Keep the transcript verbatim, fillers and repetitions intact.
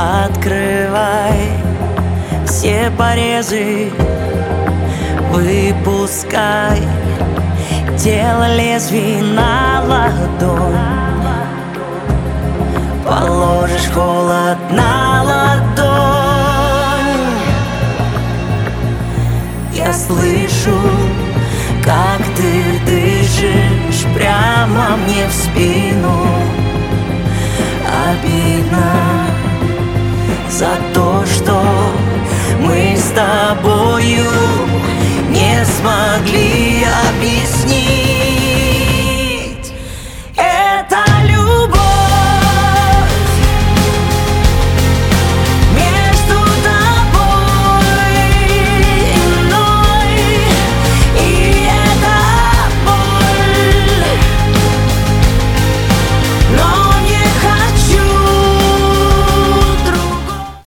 Открывай все порезы, выпускай тело лезвий на ладонь. Положишь холод на ладонь. Я слышу, как ты дышишь прямо мне в спину.